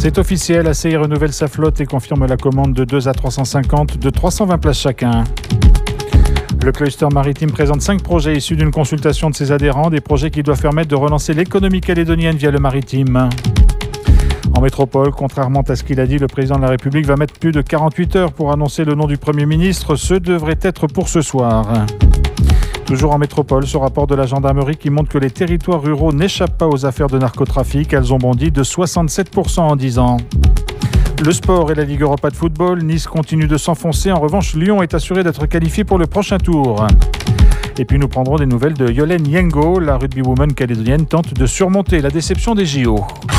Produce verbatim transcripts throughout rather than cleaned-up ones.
C'est officiel, A C I renouvelle sa flotte et confirme la commande de deux A trois cent cinquante de trois cent vingt places chacun. Le cluster maritime présente cinq projets issus d'une consultation de ses adhérents, des projets qui doivent permettre de relancer l'économie calédonienne via le maritime. En métropole, contrairement à ce qu'il a dit, le président de la République va mettre plus de quarante-huit heures pour annoncer le nom du Premier ministre. Ce devrait être pour ce soir. Toujours en métropole, ce rapport de la gendarmerie qui montre que les territoires ruraux n'échappent pas aux affaires de narcotrafic. Elles ont bondi de soixante-sept pour cent en dix ans. Le sport et la Ligue Europa de football, Nice continue de s'enfoncer. En revanche, Lyon est assuré d'être qualifié pour le prochain tour. Et puis nous prendrons des nouvelles de Yolène Yengo. La rugbywoman calédonienne tente de surmonter la déception des J O.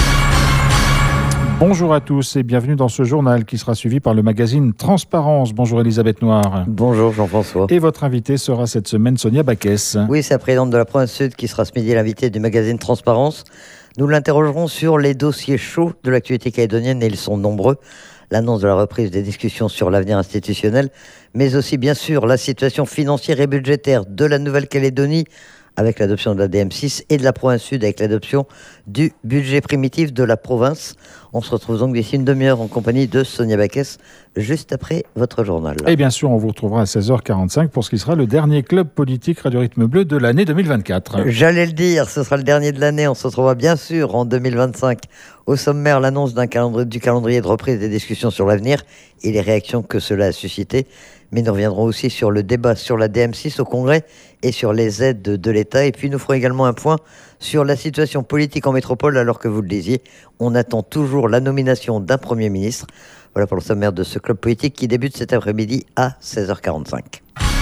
Bonjour à tous et bienvenue dans ce journal qui sera suivi par le magazine Transparence. Bonjour Elisabeth Noir. Bonjour Jean-François. Et votre invitée sera cette semaine Sonia Baquès. Oui, c'est la présidente de la province Sud qui sera ce midi l'invitée du magazine Transparence. Nous l'interrogerons sur les dossiers chauds de l'actualité calédonienne et ils sont nombreux. L'annonce de la reprise des discussions sur l'avenir institutionnel, mais aussi bien sûr la situation financière et budgétaire de la Nouvelle-Calédonie avec l'adoption de la D M six et de la province Sud avec l'adoption du budget primitif de la province. On se retrouve donc d'ici une demi-heure en compagnie de Sonia Baquès, juste après votre journal. Et bien sûr, on vous retrouvera à seize heures quarante-cinq pour ce qui sera le dernier club politique Radio Rythme Bleu de l'année deux mille vingt-quatre. J'allais le dire, ce sera le dernier de l'année. On se retrouvera bien sûr en deux mille vingt-cinq. Au sommaire, l'annonce d'un calendrier, du calendrier de reprise des discussions sur l'avenir et les réactions que cela a suscité. Mais nous reviendrons aussi sur le débat sur la D M six au Congrès et sur les aides de l'État. Et puis nous ferons également un point sur la situation politique en métropole, alors que vous le disiez, on attend toujours la nomination d'un Premier ministre. Voilà pour le sommaire de ce club politique qui débute cet après-midi à seize heures quarante-cinq.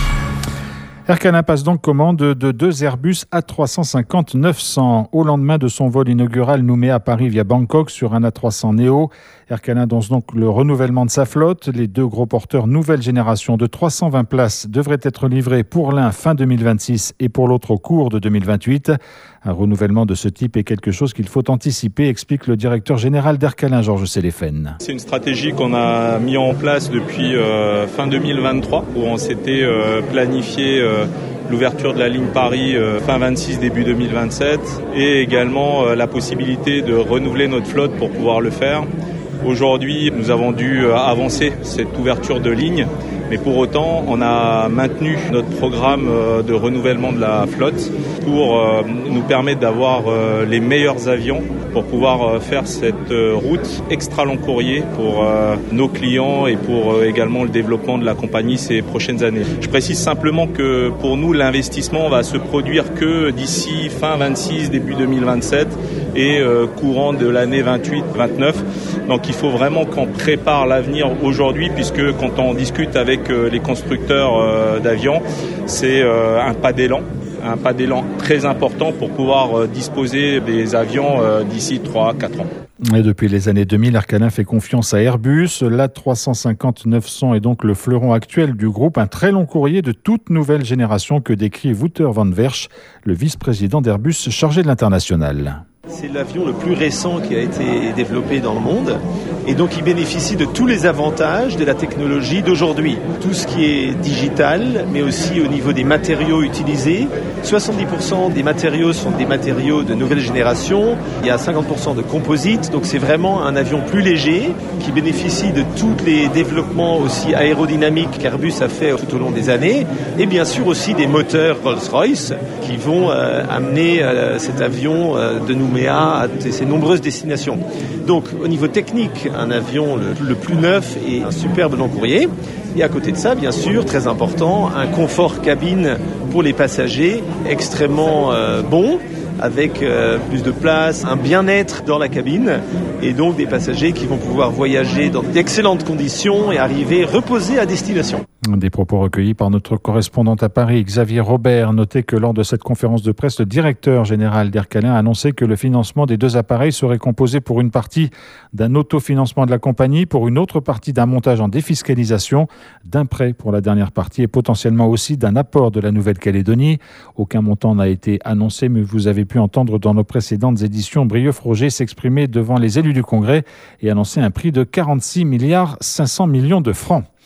Air Canin passe donc commande de deux Airbus A trois cent cinquante neuf cents. Au lendemain de son vol inaugural Nouméa à Paris via Bangkok sur un A trois cents Neo, Air Canin annonce donc le renouvellement de sa flotte. Les deux gros porteurs nouvelle génération de trois cent vingt places devraient être livrés pour l'un fin deux mille vingt-six et pour l'autre au cours de deux mille vingt-huit. Un renouvellement de ce type est quelque chose qu'il faut anticiper, explique le directeur général d'Air Canin, Georges Séléphène. C'est une stratégie qu'on a mis en place depuis euh, fin deux mille vingt-trois, où on s'était euh, planifié euh, l'ouverture de la ligne Paris euh, fin vingt-six, début deux mille vingt-sept, et également euh, la possibilité de renouveler notre flotte pour pouvoir le faire. Aujourd'hui, nous avons dû avancer cette ouverture de ligne, mais pour autant, on a maintenu notre programme de renouvellement de la flotte pour nous permettre d'avoir les meilleurs avions pour pouvoir faire cette route extra long courrier pour nos clients et pour également le développement de la compagnie ces prochaines années. Je précise simplement que pour nous, l'investissement va se produire que d'ici fin vingt-six, début deux mille vingt-sept et courant de l'année vingt-huit vingt-neuf. Donc il faut vraiment qu'on prépare l'avenir aujourd'hui, puisque quand on discute avec les constructeurs d'avions, c'est un pas d'élan. un pas d'élan très important pour pouvoir disposer des avions d'ici trois à quatre ans. Et depuis les années deux mille, Air Canin fait confiance à Airbus. L'A trois cent cinquante neuf cents est donc le fleuron actuel du groupe, un très long courrier de toute nouvelle génération que décrit Wouter van Wersch, le vice-président d'Airbus chargé de l'international. C'est l'avion le plus récent qui a été développé dans le monde et donc il bénéficie de tous les avantages de la technologie d'aujourd'hui. Tout ce qui est digital, mais aussi au niveau des matériaux utilisés. soixante-dix pour cent des matériaux sont des matériaux de nouvelle génération. Il y a cinquante pour cent de composites, donc c'est vraiment un avion plus léger qui bénéficie de tous les développements aussi aérodynamiques qu'Airbus a fait tout au long des années. Et bien sûr aussi des moteurs Rolls-Royce qui vont euh, amener euh, cet avion euh, de Nouméa à ses nombreuses destinations. Donc au niveau technique, un avion le, le plus neuf et un superbe long courrier. Et à côté de ça, bien sûr, très important, un confort cabine pour les passagers extrêmement euh, bon, avec euh, plus de place, un bien-être dans la cabine et donc des passagers qui vont pouvoir voyager dans d'excellentes conditions et arriver reposés à destination. Des propos recueillis par notre correspondante à Paris, Xavier Robert. Notez que lors de cette conférence de presse, le directeur général d'Air Canin a annoncé que le financement des deux appareils serait composé pour une partie d'un autofinancement de la compagnie, pour une autre partie d'un montage en défiscalisation, d'un prêt pour la dernière partie et potentiellement aussi d'un apport de la Nouvelle-Calédonie. Aucun montant n'a été annoncé, mais vous avez pu entendre dans nos précédentes éditions Brieux-Froger s'exprimer devant les élus du Congrès et annoncer un prix de quarante-six milliards cinq cents millions de francs.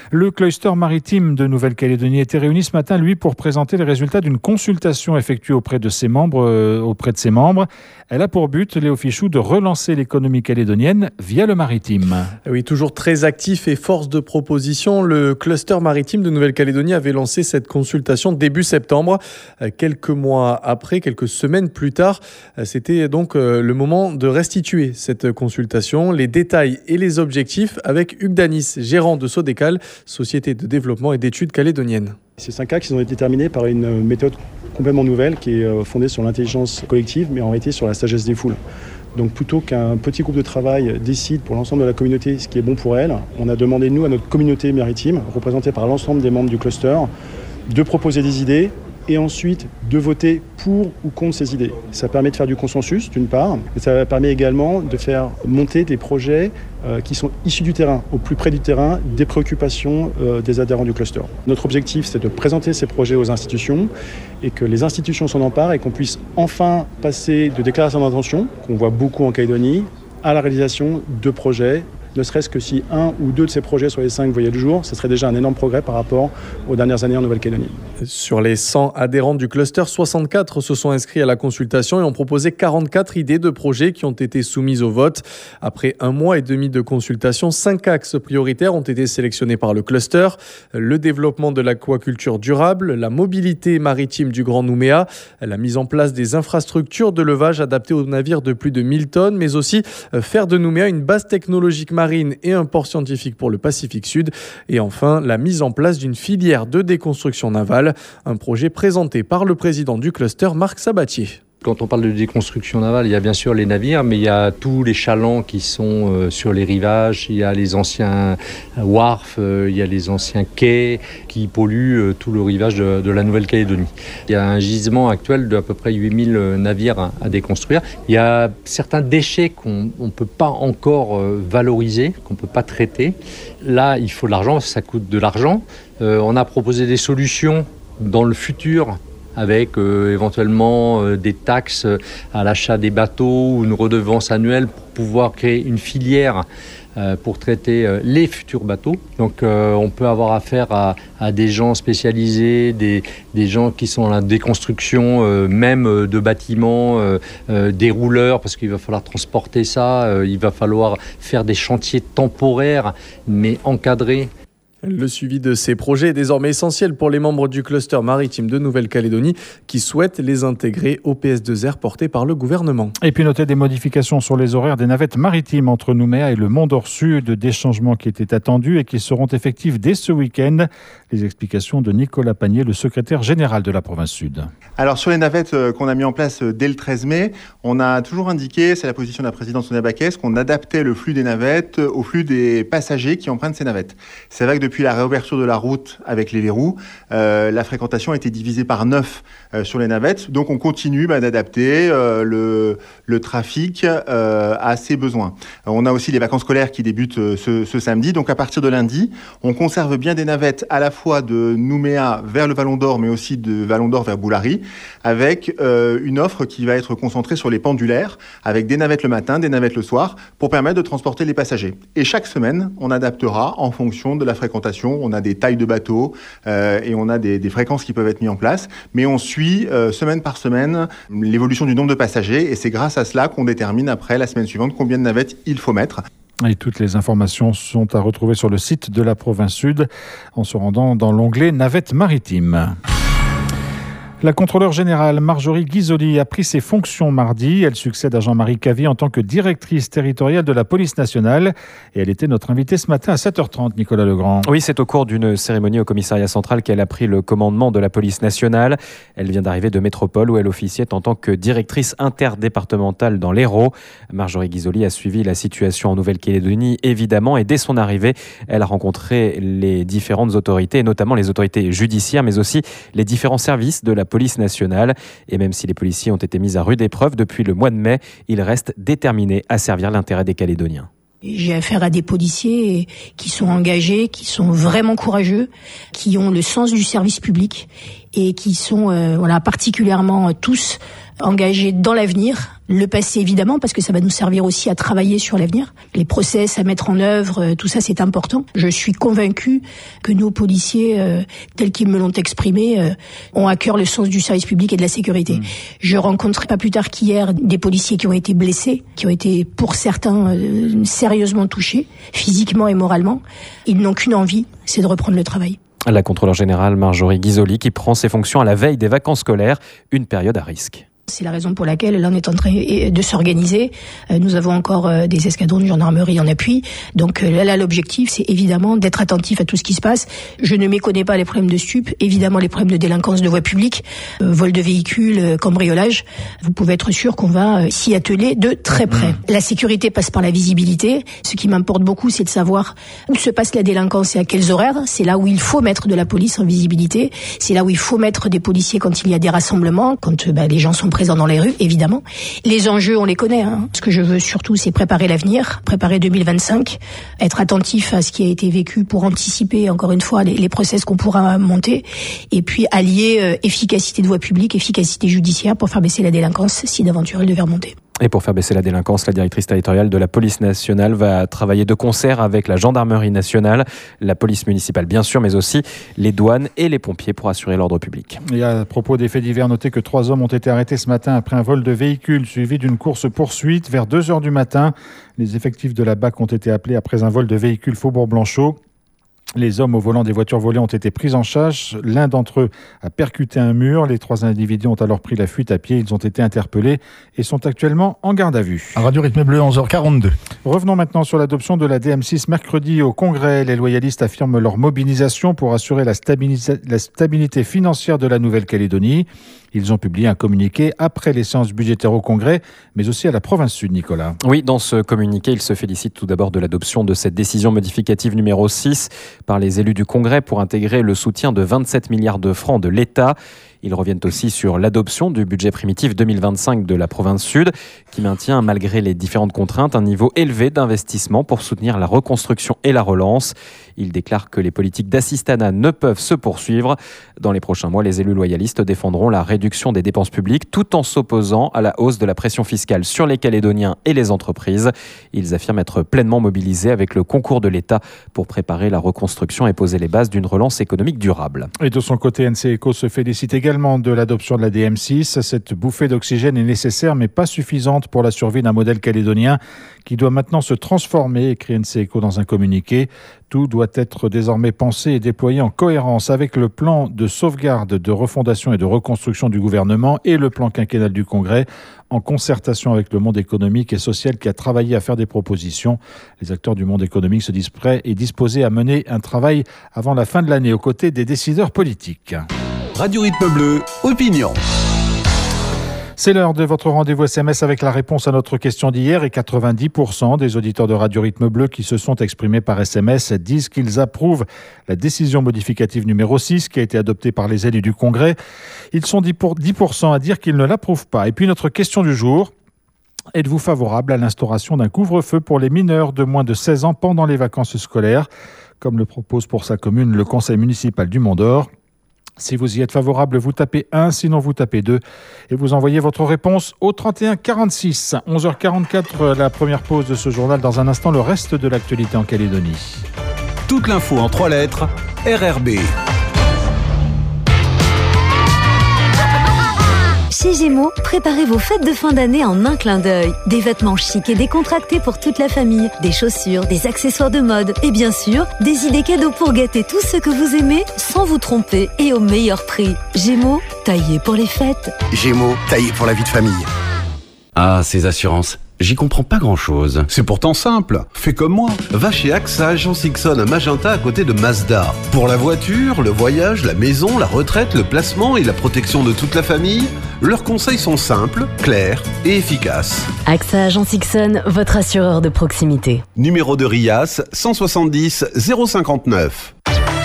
Le cluster maritime de Nouvelle-Calédonie était réuni ce matin, lui, pour présenter les résultats d'une consultation effectuée auprès de ses membres. Euh, auprès de ses membres. Elle a pour but, Léo Fichou, de relancer l'économie calédonienne via le maritime. Oui, toujours très actif et force de proposition, le cluster maritime de Nouvelle-Calédonie avait lancé cette consultation début septembre. Quelques mois après, quelques semaines plus tard, c'était donc le moment de restituer cette consultation, les détails et les objectifs avec Hugues Danis, gérant de Sodécal, Société de développement et d'études calédoniennes. Ces cinq axes ont été déterminés par une méthode complètement nouvelle qui est fondée sur l'intelligence collective, mais en réalité sur la sagesse des foules. Donc plutôt qu'un petit groupe de travail décide pour l'ensemble de la communauté ce qui est bon pour elle, on a demandé, nous, à notre communauté maritime, représentée par l'ensemble des membres du cluster, de proposer des idées et ensuite de voter pour ou contre ces idées. Ça permet de faire du consensus, d'une part, mais ça permet également de faire monter des projets euh, qui sont issus du terrain, au plus près du terrain, des préoccupations euh, des adhérents du cluster. Notre objectif, c'est de présenter ces projets aux institutions et que les institutions s'en emparent et qu'on puisse enfin passer de déclarations d'intention, qu'on voit beaucoup en Calédonie, à la réalisation de projets. Ne serait-ce que si un ou deux de ces projets sur les cinq voyaient le jour, ce serait déjà un énorme progrès par rapport aux dernières années en Nouvelle-Calédonie. Sur les cent adhérents du cluster, soixante-quatre se sont inscrits à la consultation et ont proposé quarante-quatre idées de projets qui ont été soumises au vote. Après un mois et demi de consultation, cinq axes prioritaires ont été sélectionnés par le cluster. Le développement de l'aquaculture durable, la mobilité maritime du Grand Nouméa, la mise en place des infrastructures de levage adaptées aux navires de plus de mille tonnes, mais aussi faire de Nouméa une base technologique maritime marine et un port scientifique pour le Pacifique Sud. Et enfin, la mise en place d'une filière de déconstruction navale, un projet présenté par le président du cluster, Marc Sabatier. Quand on parle de déconstruction navale, il y a bien sûr les navires, mais il y a tous les chalands qui sont euh, sur les rivages, il y a les anciens wharfs, euh, il y a les anciens quais qui polluent euh, tout le rivage de, de la Nouvelle-Calédonie. Il y a un gisement actuel d'à peu près huit mille navires à, à déconstruire. Il y a certains déchets qu'on ne peut pas encore euh, valoriser, qu'on ne peut pas traiter. Là, il faut de l'argent, ça coûte de l'argent. Euh, on a proposé des solutions dans le futur, avec euh, éventuellement euh, des taxes à l'achat des bateaux ou une redevance annuelle pour pouvoir créer une filière euh, pour traiter euh, les futurs bateaux. Donc euh, on peut avoir affaire à, à des gens spécialisés, des, des gens qui sont dans la déconstruction euh, même euh, de bâtiments, euh, euh, des rouleurs, parce qu'il va falloir transporter ça, euh, il va falloir faire des chantiers temporaires mais encadrés. Le suivi de ces projets est désormais essentiel pour les membres du cluster maritime de Nouvelle-Calédonie qui souhaitent les intégrer au P S deux R porté par le gouvernement. Et puis noter des modifications sur les horaires des navettes maritimes entre Nouméa et le Mont-d'Or Sud, des changements qui étaient attendus et qui seront effectifs dès ce week-end. Les explications de Nicolas Pagnier, le secrétaire général de la province Sud. Alors sur les navettes qu'on a mis en place dès le treize mai, on a toujours indiqué, c'est la position de la présidente Sonia Baquès, qu'on adaptait le flux des navettes au flux des passagers qui empruntent ces navettes. C'est vrai que depuis Depuis la réouverture de la route avec les verrous, euh, la fréquentation a été divisée par neuf euh, sur les navettes. Donc on continue bah, d'adapter euh, le, le trafic euh, à ses besoins. On a aussi les vacances scolaires qui débutent euh, ce, ce samedi. Donc à partir de lundi, on conserve bien des navettes à la fois de Nouméa vers le Vallon d'Or, mais aussi de Vallon d'Or vers Boulari, avec euh, une offre qui va être concentrée sur les pendulaires, avec des navettes le matin, des navettes le soir, pour permettre de transporter les passagers. Et chaque semaine, on adaptera en fonction de la fréquentation. On a des tailles de bateaux euh, et on a des, des fréquences qui peuvent être mises en place. Mais on suit euh, semaine par semaine l'évolution du nombre de passagers et c'est grâce à cela qu'on détermine après la semaine suivante combien de navettes il faut mettre. Et toutes les informations sont à retrouver sur le site de la province Sud en se rendant dans l'onglet Navettes maritimes. La contrôleure générale Marjorie Ghisoli a pris ses fonctions mardi. Elle succède à Jean-Marie Cavy en tant que directrice territoriale de la police nationale. Et elle était notre invitée ce matin à sept heures trente, Nicolas Legrand. Oui, c'est au cours d'une cérémonie au commissariat central qu'elle a pris le commandement de la police nationale. Elle vient d'arriver de Métropole où elle officiait en tant que directrice interdépartementale dans l'Hérault. Marjorie Ghisoli a suivi la situation en Nouvelle-Calédonie, évidemment. Et dès son arrivée, elle a rencontré les différentes autorités, notamment les autorités judiciaires, mais aussi les différents services de la police nationale. Et même si les policiers ont été mis à rude épreuve depuis le mois de mai, ils restent déterminés à servir l'intérêt des Calédoniens. J'ai affaire à des policiers qui sont engagés, qui sont vraiment courageux, qui ont le sens du service public et qui sont euh, voilà particulièrement tous engagé dans l'avenir. Le passé, évidemment, parce que ça va nous servir aussi à travailler sur l'avenir. Les process à mettre en œuvre, tout ça, c'est important. Je suis convaincue que nos policiers, euh, tels qu'ils me l'ont exprimé, euh, ont à cœur le sens du service public et de la sécurité. Mmh. Je rencontrais pas plus tard qu'hier des policiers qui ont été blessés, qui ont été, pour certains, euh, sérieusement touchés, physiquement et moralement. Ils n'ont qu'une envie, c'est de reprendre le travail. La contrôleure générale Marjorie Ghisoli qui prend ses fonctions à la veille des vacances scolaires, une période à risque. C'est la raison pour laquelle là on est en train de s'organiser. Nous avons encore des escadrons de gendarmerie en appui. Donc là l'objectif c'est évidemment d'être attentif à tout ce qui se passe. Je ne méconnais pas les problèmes de stupes, évidemment les problèmes de délinquance de voie publique, euh, vol de véhicules, cambriolage. Vous pouvez être sûr qu'on va s'y atteler de très près. Mmh. La sécurité passe par la visibilité. Ce qui m'importe beaucoup c'est de savoir où se passe la délinquance et à quels horaires. C'est là où il faut mettre de la police en visibilité. C'est là où il faut mettre des policiers quand il y a des rassemblements, quand bah, les gens sont présents dans les rues, évidemment. Les enjeux, on les connaît. Hein. Ce que je veux surtout, c'est préparer l'avenir, préparer deux mille vingt-cinq, être attentif à ce qui a été vécu pour anticiper, encore une fois, les, les process qu'on pourra monter, et puis allier euh, efficacité de voie publique, efficacité judiciaire pour faire baisser la délinquance si d'aventure elle devait remonter. Et pour faire baisser la délinquance, la directrice territoriale de la police nationale va travailler de concert avec la gendarmerie nationale, la police municipale bien sûr, mais aussi les douanes et les pompiers pour assurer l'ordre public. Et à propos des faits divers, notez que trois hommes ont été arrêtés ce matin après un vol de véhicule suivi d'une course-poursuite vers deux heures du matin. Les effectifs de la B A C ont été appelés après un vol de véhicule Faubourg Blanchot. Les hommes au volant des voitures volées ont été pris en charge. L'un d'entre eux a percuté un mur. Les trois individus ont alors pris la fuite à pied. Ils ont été interpellés et sont actuellement en garde à vue. Radio Rythme Bleu, onze heures quarante-deux. Revenons maintenant sur l'adoption de la D M six mercredi au Congrès. Les loyalistes affirment leur mobilisation pour assurer la, stabilisa- la stabilité financière de la Nouvelle-Calédonie. Ils ont publié un communiqué après les séances budgétaires au Congrès, mais aussi à la province sud, Nicolas. Oui, dans ce communiqué, ils se félicitent tout d'abord de l'adoption de cette décision modificative numéro six par les élus du Congrès pour intégrer le soutien de vingt-sept milliards de francs de l'État. Ils reviennent aussi sur l'adoption du budget primitif deux mille vingt-cinq de la province sud, qui maintient, malgré les différentes contraintes, un niveau élevé d'investissement pour soutenir la reconstruction et la relance. Ils déclarent que les politiques d'assistanat ne peuvent se poursuivre. Dans les prochains mois, les élus loyalistes défendront la réduction des dépenses publiques tout en s'opposant à la hausse de la pression fiscale sur les Calédoniens et les entreprises. Ils affirment être pleinement mobilisés avec le concours de l'État pour préparer la reconstruction et poser les bases d'une relance économique durable. Et de son côté, N C Eco se félicite également de l'adoption de la D M six. Cette bouffée d'oxygène est nécessaire mais pas suffisante pour la survie d'un modèle calédonien qui doit maintenant se transformer, écrit N C Eco dans un communiqué. Tout doit être désormais pensé et déployé en cohérence avec le plan de sauvegarde, de refondation et de reconstruction du gouvernement et le plan quinquennal du Congrès, en concertation avec le monde économique et social qui a travaillé à faire des propositions. Les acteurs du monde économique se disent prêts et disposés à mener un travail avant la fin de l'année aux côtés des décideurs politiques. Radio Rythme Bleu, opinion. C'est l'heure de votre rendez-vous S M S avec la réponse à notre question d'hier et quatre-vingt-dix pour cent des auditeurs de Radio Rythme Bleu qui se sont exprimés par S M S disent qu'ils approuvent la décision modificative numéro six qui a été adoptée par les élus du Congrès. Ils sont dix pour cent à dire qu'ils ne l'approuvent pas. Et puis notre question du jour, êtes-vous favorable à l'instauration d'un couvre-feu pour les mineurs de moins de seize ans pendant les vacances scolaires, comme le propose pour sa commune le conseil municipal du Mont-d'Or? Si vous y êtes favorable, vous tapez un, sinon vous tapez deux et vous envoyez votre réponse au trente et un quarante-six. onze heures quarante-quatre, la première pause de ce journal. Dans un instant, le reste de l'actualité en Calédonie. Toute l'info en trois lettres, R R B. Chez Gémeaux, préparez vos fêtes de fin d'année en un clin d'œil. Des vêtements chics et décontractés pour toute la famille, des chaussures, des accessoires de mode et bien sûr, des idées cadeaux pour gâter tous ceux que vous aimez sans vous tromper et au meilleur prix. Gémeaux, taillé pour les fêtes. Gémeaux, taillé pour la vie de famille. Ah, ces assurances. J'y comprends pas grand-chose. C'est pourtant simple. Fais comme moi. Va chez A X A Agence Ixon à Magenta à côté de Mazda. Pour la voiture, le voyage, la maison, la retraite, le placement et la protection de toute la famille, leurs conseils sont simples, clairs et efficaces. A X A Agence Ixon, votre assureur de proximité. Numéro de RIAS cent soixante-dix zéro cinquante-neuf.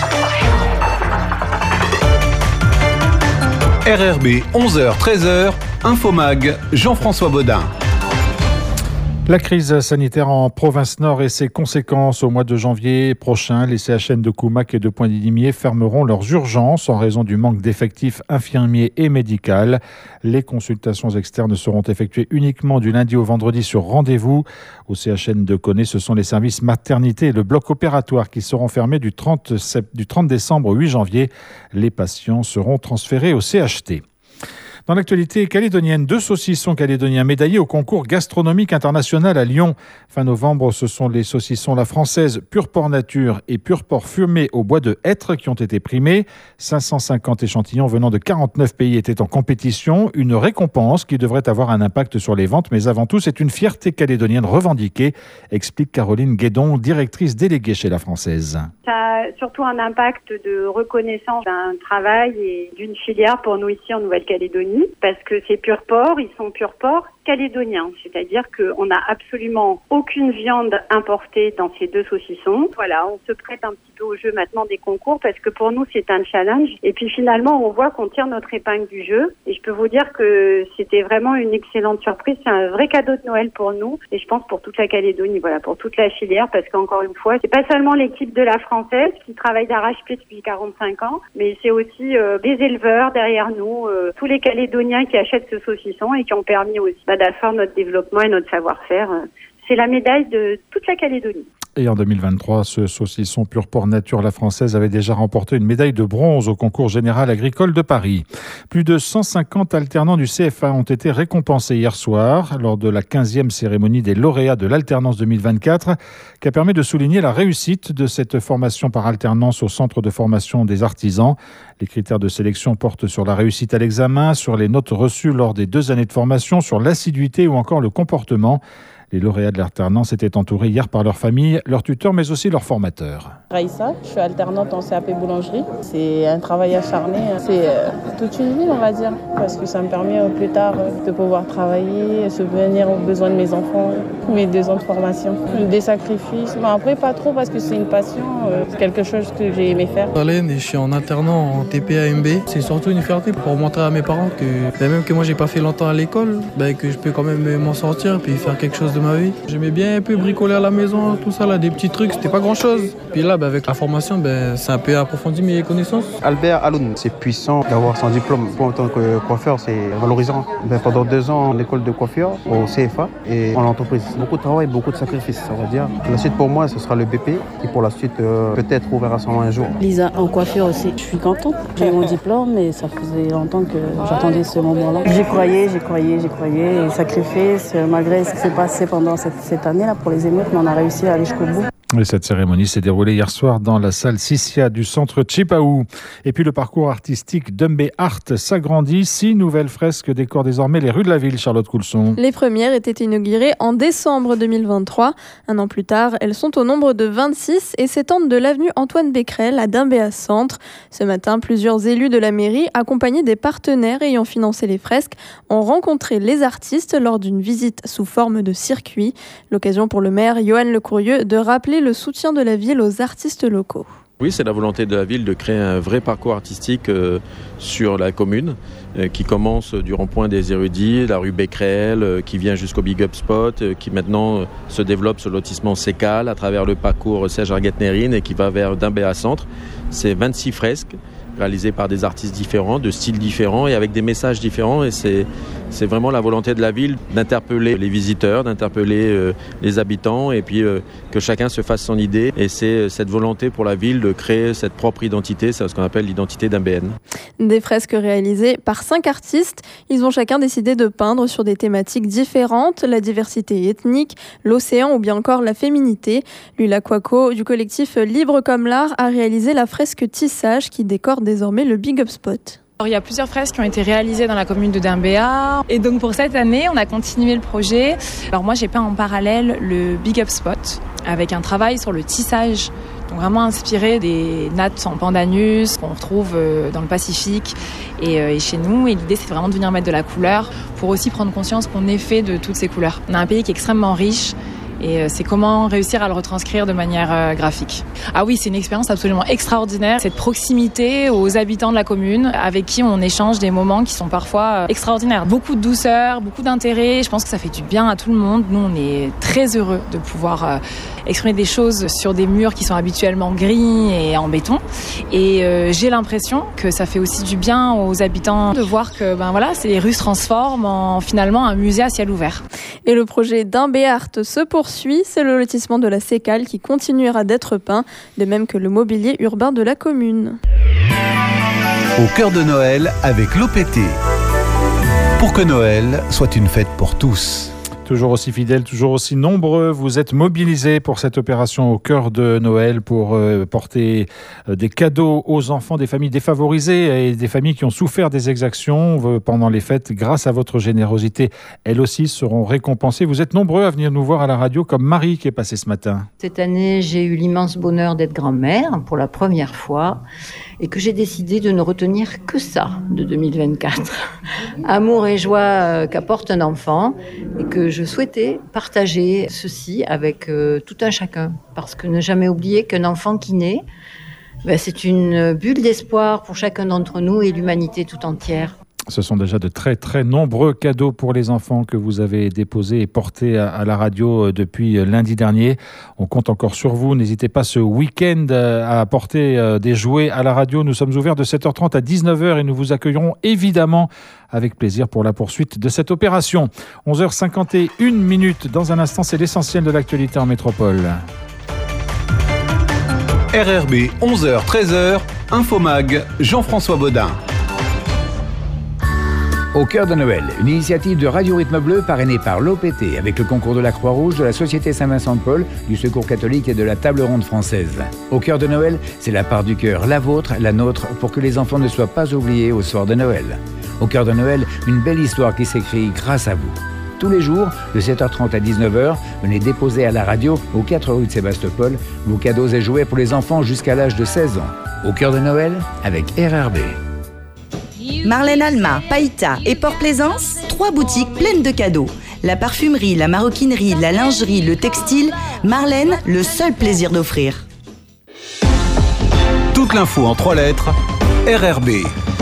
R R B, onze heures treize heures, Infomag, Jean-François Baudin. La crise sanitaire en province nord et ses conséquences. Au mois de janvier prochain, les C H N de Koumac et de Pointe-Dimier fermeront leurs urgences en raison du manque d'effectifs infirmiers et médicaux. Les consultations externes seront effectuées uniquement du lundi au vendredi sur rendez-vous. Au C H N de Koné, ce sont les services maternité et le bloc opératoire qui seront fermés du trente décembre au huit janvier. Les patients seront transférés au C H T. Dans l'actualité calédonienne, deux saucissons calédoniens médaillés au concours gastronomique international à Lyon. Fin novembre, ce sont les saucissons La Française Pur Porc Nature et Pur Porc Fumé au bois de hêtre qui ont été primés. cinq cent cinquante échantillons venant de quarante-neuf pays étaient en compétition. Une récompense qui devrait avoir un impact sur les ventes, mais avant tout, c'est une fierté calédonienne revendiquée, explique Caroline Guédon, directrice déléguée chez La Française. Ça a surtout un impact de reconnaissance d'un travail et d'une filière pour nous ici en Nouvelle-Calédonie. Parce que ces purs porcs, ils sont purs porcs calédoniens. C'est-à-dire qu'on n'a absolument aucune viande importée dans ces deux saucissons. Voilà, on se prête un petit peu au jeu maintenant des concours parce que pour nous, c'est un challenge. Et puis finalement, on voit qu'on tire notre épingle du jeu. Et je peux vous dire que c'était vraiment une excellente surprise. C'est un vrai cadeau de Noël pour nous. Et je pense pour toute la Calédonie, voilà, pour toute la filière. Parce qu'encore une fois, c'est pas seulement l'équipe de La Française qui travaille d'arrache-pied depuis quarante-cinq ans, mais c'est aussi euh, des éleveurs derrière nous, euh, tous les Calédoniens qui achètent ce saucisson et qui ont permis aussi bah, d'affaire notre développement et notre savoir-faire. C'est la médaille de toute la Calédonie. Et en deux mille vingt-trois, ce saucisson Pur Porc Nature La Française avait déjà remporté une médaille de bronze au concours général agricole de Paris. Plus de cent cinquante alternants du C F A ont été récompensés hier soir lors de la quinzième cérémonie des lauréats de l'alternance deux mille vingt-quatre qui a permis de souligner la réussite de cette formation par alternance au centre de formation des artisans. Les critères de sélection portent sur la réussite à l'examen, sur les notes reçues lors des deux années de formation, sur l'assiduité ou encore le comportement. Les lauréats de l'alternance étaient entourés hier par leur famille, leurs tuteurs, mais aussi leurs formateurs. Raïssa, je suis alternante en C A P boulangerie. C'est un travail acharné, c'est euh, toute une vie, on va dire, parce que ça me permet euh, plus tard euh, de pouvoir travailler, subvenir aux besoins de mes enfants, mes deux ans de formation. Des sacrifices, mais après pas trop parce que c'est une passion, euh, c'est quelque chose que j'ai aimé faire. Je suis en alternant en T P A M B. C'est surtout une fierté pour montrer à mes parents que même que moi j'ai pas fait longtemps à l'école, ben, que je peux quand même m'en sortir puis faire quelque chose de ma vie. J'aimais bien un peu bricoler à la maison, tout ça là, des petits trucs, c'était pas grand chose. Puis là, ben, avec la formation, ben, ça a un peu approfondi mes connaissances. Albert Aloun, c'est puissant d'avoir son diplôme. En tant que coiffeur, c'est valorisant. Ben, pendant deux ans en école de coiffure au C F A et en entreprise. Beaucoup de travail, beaucoup de sacrifices, on va dire. La suite pour moi, ce sera le B P qui pour la suite euh, peut-être ouvrira son un jour. Lisa, en coiffure aussi, je suis contente. J'ai eu mon diplôme et ça faisait longtemps que j'attendais ce moment-là. J'y croyais, j'y croyais, j'y croyais. Et sacrifice, malgré ce qui s'est passé pendant cette, cette année-là pour les émeutes, mais on a réussi à aller jusqu'au bout. Et cette cérémonie s'est déroulée hier soir dans la salle Sissia du centre Chipaou. Et puis le parcours artistique Dumbé Art s'agrandit. Six nouvelles fresques décorent désormais les rues de la ville, Charlotte Coulson. Les premières étaient inaugurées en décembre deux mille vingt-trois. Un an plus tard, elles sont au nombre de vingt-six et s'étendent de l'avenue Antoine Becquerel à Dumbéa Centre. Ce matin, plusieurs élus de la mairie, accompagnés des partenaires ayant financé les fresques, ont rencontré les artistes lors d'une visite sous forme de circuit. L'occasion pour le maire, Johan Lecourrieux, de rappeler le soutien de la ville aux artistes locaux. Oui, c'est la volonté de la ville de créer un vrai parcours artistique euh, sur la commune euh, qui commence du rond-point des Érudits, la rue Becquerel, euh, qui vient jusqu'au Big Up Spot, euh, qui maintenant euh, se développe sur le lotissement Sécal à travers le parcours Serge Arguet-Nérine et qui va vers Dumbéa Centre. C'est vingt-six fresques réalisées par des artistes différents, de styles différents et avec des messages différents. Et c'est, c'est vraiment la volonté de la ville d'interpeller les visiteurs, d'interpeller euh, les habitants et puis euh, que chacun se fasse son idée. Et c'est cette volonté pour la ville de créer cette propre identité, c'est ce qu'on appelle l'identité d'Umbéenne. Des fresques réalisées par cinq artistes. Ils ont chacun décidé de peindre sur des thématiques différentes, la diversité ethnique, l'océan ou bien encore la féminité. Lula Kwako du collectif Libre comme l'art a réalisé la fresque Tissage qui décore désormais le Big Up Spot. Alors, il y a plusieurs fresques qui ont été réalisées dans la commune de Dumbéa et donc pour cette année on a continué le projet. Alors moi j'ai peint en parallèle le Big Up Spot avec un travail sur le tissage, donc vraiment inspiré des nattes en pandanus qu'on retrouve dans le Pacifique et, et chez nous. Et l'idée c'est vraiment de venir mettre de la couleur pour aussi prendre conscience qu'on est fait de toutes ces couleurs. On a un pays qui est extrêmement riche Et c'est comment réussir à le retranscrire de manière graphique. Ah oui, c'est une expérience absolument extraordinaire. Cette proximité aux habitants de la commune avec qui on échange des moments qui sont parfois extraordinaires. Beaucoup de douceur, beaucoup d'intérêt. Je pense que ça fait du bien à tout le monde. Nous, on est très heureux de pouvoir exprimer des choses sur des murs qui sont habituellement gris et en béton. Et euh, j'ai l'impression que ça fait aussi du bien aux habitants de voir que ben voilà, les rues se transforment en finalement un musée à ciel ouvert. Et le projet d'Imbéart se poursuit. C'est le lotissement de la Sécale qui continuera d'être peint, de même que le mobilier urbain de la commune. Au cœur de Noël avec l'O P T. Pour que Noël soit une fête pour tous. Toujours aussi fidèles, toujours aussi nombreux, vous êtes mobilisés pour cette opération au cœur de Noël pour euh, porter euh, des cadeaux aux enfants des familles défavorisées et des familles qui ont souffert des exactions euh, pendant les fêtes. Grâce à votre générosité, elles aussi seront récompensées. Vous êtes nombreux à venir nous voir à la radio, comme Marie qui est passée ce matin. Cette année, j'ai eu l'immense bonheur d'être grand-mère pour la première fois et que j'ai décidé de ne retenir que ça de deux mille vingt-quatre. Amour et joie euh, qu'apporte un enfant et que je Je souhaitais partager ceci avec euh, tout un chacun, parce que ne jamais oublier qu'un enfant qui naît, ben, c'est une bulle d'espoir pour chacun d'entre nous et l'humanité tout entière. Ce sont déjà de très très nombreux cadeaux pour les enfants que vous avez déposés et portés à, à la radio depuis lundi dernier. On compte encore sur vous. N'hésitez pas ce week-end à apporter des jouets à la radio. Nous sommes ouverts de sept heures trente à dix-neuf heures et nous vous accueillerons évidemment avec plaisir pour la poursuite de cette opération. onze heures cinquante et une minutes. Dans un instant, c'est l'essentiel de l'actualité en métropole. R R B, onze heures treize heures, Infomag, Jean-François Baudin. Au cœur de Noël, une initiative de Radio Rythme Bleu parrainée par l'O P T avec le concours de la Croix-Rouge, de la Société Saint-Vincent-de-Paul, du Secours catholique et de la Table ronde française. Au cœur de Noël, c'est la part du cœur, la vôtre, la nôtre, pour que les enfants ne soient pas oubliés au soir de Noël. Au cœur de Noël, une belle histoire qui s'écrit grâce à vous. Tous les jours, de sept heures trente à dix-neuf heures, venez déposer à la radio, aux quatre rues de Sébastopol, vos cadeaux et jouets pour les enfants jusqu'à l'âge de seize ans. Au cœur de Noël, avec R R B. Marlène Alma, Païta et Port-Plaisance, trois boutiques pleines de cadeaux. La parfumerie, la maroquinerie, la lingerie, le textile. Marlène, le seul plaisir d'offrir. Toute l'info en trois lettres, R R B.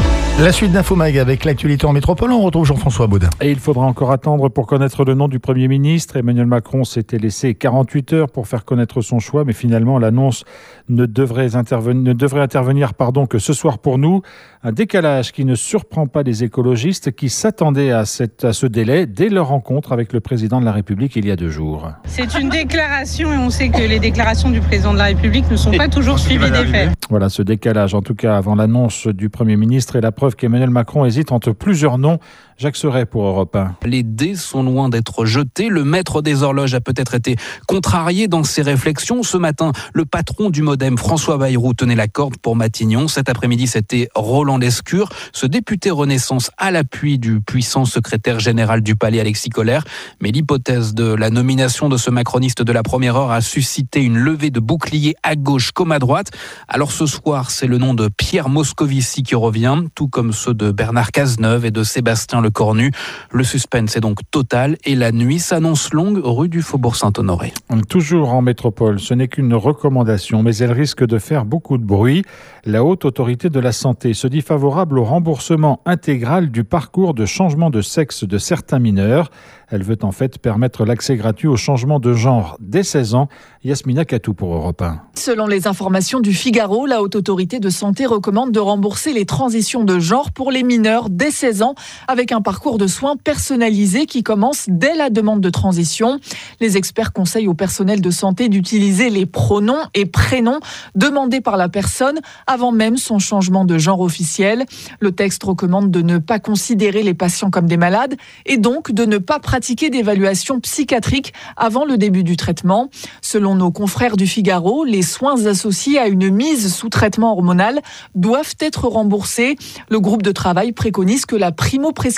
La suite d'Infomag avec l'actualité en métropole, on retrouve Jean-François Baudin. Et il faudra encore attendre pour connaître le nom du Premier ministre. Emmanuel Macron s'était laissé quarante-huit heures pour faire connaître son choix, mais finalement l'annonce ne devrait intervenir, ne devrait intervenir pardon, que ce soir pour nous. Un décalage qui ne surprend pas les écologistes qui s'attendaient à, cette, à ce délai dès leur rencontre avec le président de la République il y a deux jours. C'est une déclaration et on sait que les déclarations du président de la République ne sont pas toujours suivies des faits. Voilà, ce décalage en tout cas avant l'annonce du Premier ministre est la preuve qu'Emmanuel Macron hésite entre plusieurs noms. Jacques Serret pour Europe un. Les dés sont loin d'être jetés. Le maître des horloges a peut-être été contrarié dans ses réflexions. Ce matin, le patron du Modem, François Bayrou, tenait la corde pour Matignon. Cet après-midi, c'était Roland Lescure, ce député Renaissance à l'appui du puissant secrétaire général du Palais, Alexis Collère. Mais l'hypothèse de la nomination de ce macroniste de la première heure a suscité une levée de boucliers à gauche comme à droite. Alors ce soir, c'est le nom de Pierre Moscovici qui revient, tout comme ceux de Bernard Cazeneuve et de Sébastien Lecornu. Le suspense est donc total et la nuit s'annonce longue rue du Faubourg Saint-Honoré. Toujours en métropole, ce n'est qu'une recommandation, mais elle risque de faire beaucoup de bruit. La Haute Autorité de la Santé se dit favorable au remboursement intégral du parcours de changement de sexe de certains mineurs. Elle veut en fait permettre l'accès gratuit au changement de genre dès seize ans. Yasmina Katou pour Europe un. Selon les informations du Figaro, la Haute Autorité de Santé recommande de rembourser les transitions de genre pour les mineurs dès seize ans avec un parcours de soins personnalisé qui commence dès la demande de transition. Les experts conseillent au personnel de santé d'utiliser les pronoms et prénoms demandés par la personne avant même son changement de genre officiel. Le texte recommande de ne pas considérer les patients comme des malades et donc de ne pas pratiquer d'évaluation psychiatrique avant le début du traitement. Selon nos confrères du Figaro, les soins associés à une mise sous traitement hormonal doivent être remboursés. Le groupe de travail préconise que la primo-prescription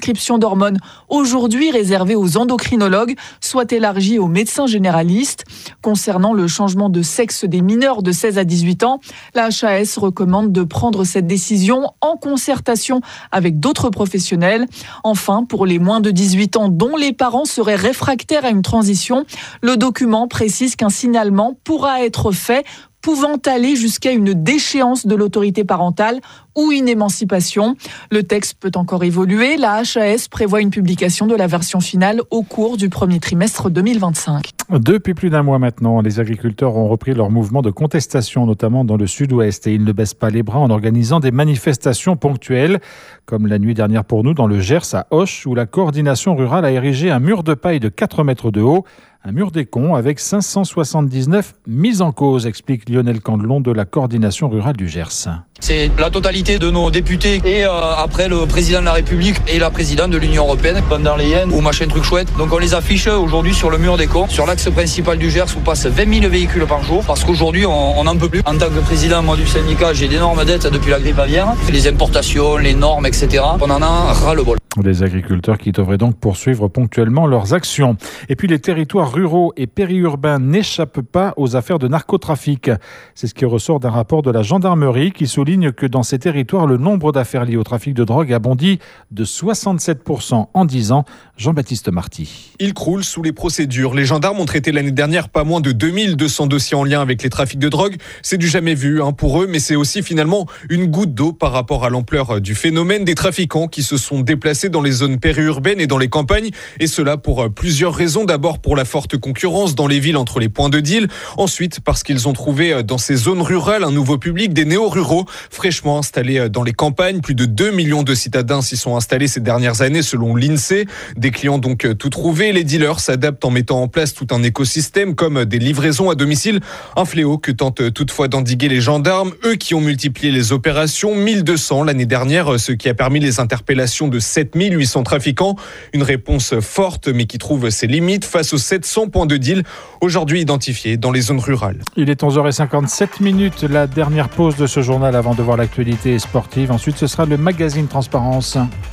prescription d'hormones, aujourd'hui réservée aux endocrinologues, soit élargie aux médecins généralistes. Concernant le changement de sexe des mineurs de seize à dix-huit ans, la H A S recommande de prendre cette décision en concertation avec d'autres professionnels. Enfin, pour les moins de dix-huit ans dont les parents seraient réfractaires à une transition, le document précise qu'un signalement pourra être fait, pouvant aller jusqu'à une déchéance de l'autorité parentale ou une émancipation. Le texte peut encore évoluer. La H A S prévoit une publication de la version finale au cours du premier trimestre deux mille vingt-cinq. Depuis plus d'un mois maintenant, les agriculteurs ont repris leur mouvement de contestation, notamment dans le sud-ouest, et ils ne baissent pas les bras en organisant des manifestations ponctuelles, comme la nuit dernière pour nous dans le Gers à Auch, où la coordination rurale a érigé un mur de paille de quatre mètres de haut. Un mur des cons avec cinq cent soixante-dix-neuf mises en cause, explique Lionel Candelon de la coordination rurale du Gers. C'est la totalité de nos députés et euh, après le président de la République et la présidente de l'Union Européenne, von der Leyen ou machin truc chouette. Donc on les affiche aujourd'hui sur le mur des cons, sur l'axe principal du Gers où passent vingt mille véhicules par jour parce qu'aujourd'hui on n'en peut plus. En tant que président moi du syndicat, j'ai d'énormes dettes depuis la grippe aviaire, les importations, les normes, et cetera. On en a ras-le-bol. Les agriculteurs qui devraient donc poursuivre ponctuellement leurs actions. Et puis les territoires ruraux et périurbains n'échappent pas aux affaires de narcotrafic. C'est ce qui ressort d'un rapport de la gendarmerie qui souligne que dans ces territoires, le nombre d'affaires liées au trafic de drogue a bondi de soixante-sept pour cent en dix ans. Jean-Baptiste Marty. Ils croulent sous les procédures. Les gendarmes ont traité l'année dernière pas moins de deux mille deux cents dossiers en lien avec les trafics de drogue. C'est du jamais vu hein, pour eux, mais c'est aussi finalement une goutte d'eau par rapport à l'ampleur du phénomène des trafiquants qui se sont déplacés dans les zones périurbaines et dans les campagnes. Et cela pour plusieurs raisons. D'abord pour la forte concurrence dans les villes entre les points de deal. Ensuite parce qu'ils ont trouvé dans ces zones rurales un nouveau public, des néo-ruraux fraîchement installés dans les campagnes. Plus de deux millions de citadins s'y sont installés ces dernières années selon l'INSEE. Des clients donc tout trouvés. Les dealers s'adaptent en mettant en place tout un écosystème comme des livraisons à domicile. Un fléau que tentent toutefois d'endiguer les gendarmes, eux qui ont multiplié les opérations, mille deux cents l'année dernière, ce qui a permis les interpellations de sept mille huit cents trafiquants. Une réponse forte mais qui trouve ses limites face aux sept cents points de deal aujourd'hui identifiés dans les zones rurales. Il est onze heures cinquante-sept minutes, la dernière pause de ce journal avant de voir l'actualité sportive. Ensuite, ce sera le magazine Transparence.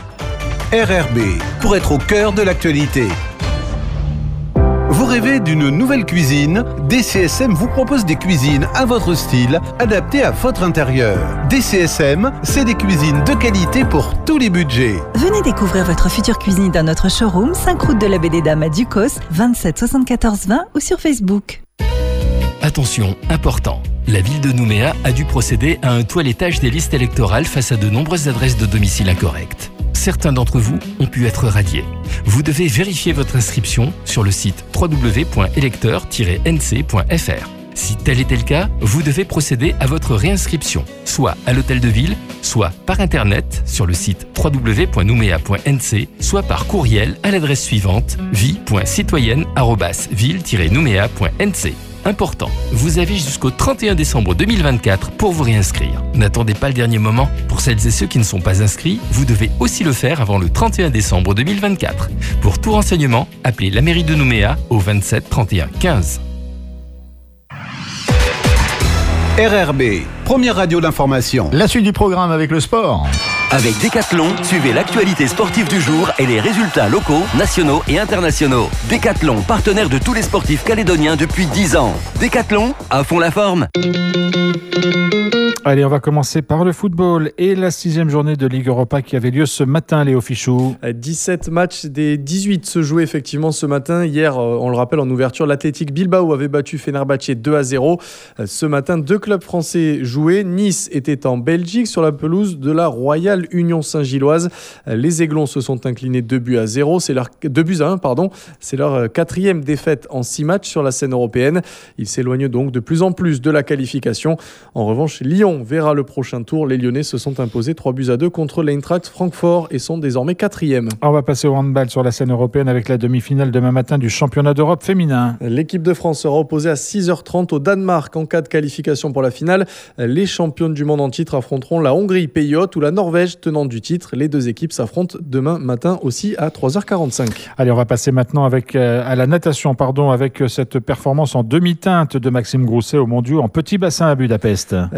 R R B, pour être au cœur de l'actualité. Vous rêvez d'une nouvelle cuisine? D C S M vous propose des cuisines à votre style, adaptées à votre intérieur. D C S M, c'est des cuisines de qualité pour tous les budgets. Venez découvrir votre future cuisine dans notre showroom, cinq route de la Baie des Dames à Ducos, vingt-sept soixante-quatorze vingt ou sur Facebook. Attention, important. La ville de Nouméa a dû procéder à un toilettage des listes électorales face à de nombreuses adresses de domicile incorrectes. Certains d'entre vous ont pu être radiés. Vous devez vérifier votre inscription sur le site w w w point électeur tiret n c point f r. Si tel était le cas, vous devez procéder à votre réinscription, soit à l'hôtel de ville, soit par internet sur le site w w w point nouméa point n c, soit par courriel à l'adresse suivante vie point citoyenne arobase ville tiret nouméa point n c. Important, vous avez jusqu'au trente et un décembre deux mille vingt-quatre pour vous réinscrire. N'attendez pas le dernier moment. Pour celles et ceux qui ne sont pas inscrits, vous devez aussi le faire avant le trente et un décembre deux mille vingt-quatre. Pour tout renseignement, appelez la mairie de Nouméa au vingt-sept trente et un quinze. R R B, première radio d'information. La suite du programme avec le sport. Avec Décathlon, suivez l'actualité sportive du jour et les résultats locaux, nationaux et internationaux. Décathlon, partenaire de tous les sportifs calédoniens depuis dix ans. Décathlon, à fond la forme. Allez, on va commencer par le football et la sixième journée de Ligue Europa qui avait lieu ce matin, Léo Fichou. dix-sept matchs des dix-huit se jouaient effectivement ce matin. Hier, on le rappelle, en ouverture, l'Athletic Bilbao avait battu Fenerbahçe deux à zéro. Ce matin, deux clubs français jouaient. Nice était en Belgique sur la pelouse de la Royale Union Saint-Gilloise. Les Aiglons se sont inclinés deux buts à zéro. C'est leur deux buts à un, pardon. C'est leur quatrième défaite en six matchs sur la scène européenne. Ils s'éloignent donc de plus en plus de la qualification. En revanche, Lyon verra le prochain tour. Les Lyonnais se sont imposés trois buts à deux contre l'Eintracht Francfort et sont désormais quatrième. On va passer au handball sur la scène européenne avec la demi-finale demain matin du championnat d'Europe féminin. L'équipe de France sera opposée à six heures trente au Danemark en cas de qualification pour la finale. Les championnes du monde en titre affronteront la Hongrie, pays hôte, ou la Norvège, tenante du titre. Les deux équipes s'affrontent demain matin aussi à trois heures quarante-cinq. Allez, on va passer maintenant avec, euh, à la natation pardon, avec cette performance en demi-teinte de Maxime Grousset au mondiaux en petit bassin à Budapest. Le Calédonien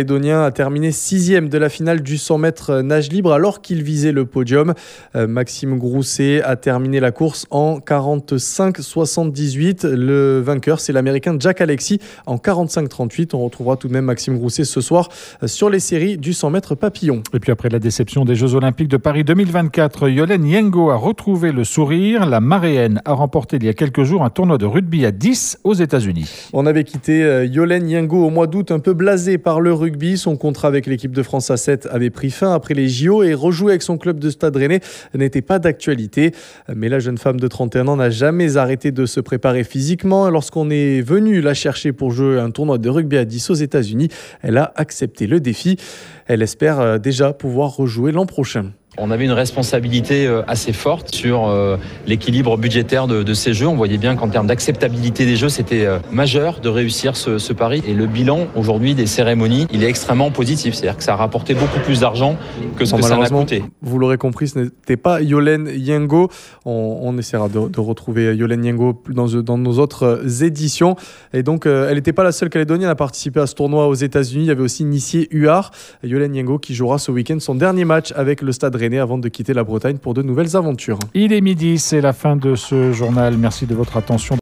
Calédonien a terminé sixième de la finale du cent mètres nage libre alors qu'il visait le podium. Euh, Maxime Grousset a terminé la course en quarante-cinq soixante-dix-huit. Le vainqueur, c'est l'Américain Jack Alexis en quarante-cinq trente-huit. On retrouvera tout de même Maxime Grousset ce soir sur les séries du cent mètres papillon. Et puis après la déception des Jeux Olympiques de Paris deux mille vingt-quatre, Yolène Yengo a retrouvé le sourire. La Maréenne a remporté il y a quelques jours un tournoi de rugby à dix aux États-Unis. On avait quitté Yolène Yengo au mois d'août un peu blasé par le rugby. Son contrat avec l'équipe de France A sept avait pris fin après les J O et rejouer avec son club de Stade Rennais n'était pas d'actualité. Mais la jeune femme de trente et un ans n'a jamais arrêté de se préparer physiquement. Lorsqu'on est venu la chercher pour jouer un tournoi de rugby à dix aux États-Unis, elle a accepté le défi. Elle espère déjà pouvoir rejouer l'an prochain. On avait une responsabilité assez forte sur l'équilibre budgétaire de, de ces jeux. On voyait bien qu'en termes d'acceptabilité des jeux, c'était majeur de réussir ce, ce pari. Et le bilan aujourd'hui des cérémonies, il est extrêmement positif. C'est-à-dire que ça a rapporté beaucoup plus d'argent que ce bon, que ça n'a coûté. Vous l'aurez compris, ce n'était pas Yolène Yengo. On, on essaiera de, de retrouver Yolène Yengo dans, dans nos autres éditions. Et donc, elle n'était pas la seule Calédonienne à participer à ce tournoi aux États-Unis. Il y avait aussi Nissier Huard, Yolène Yengo qui jouera ce week-end son dernier match avec le Stade Rennais avant de quitter la Bretagne pour de nouvelles aventures. Il est midi, c'est la fin de ce journal. Merci de votre attention.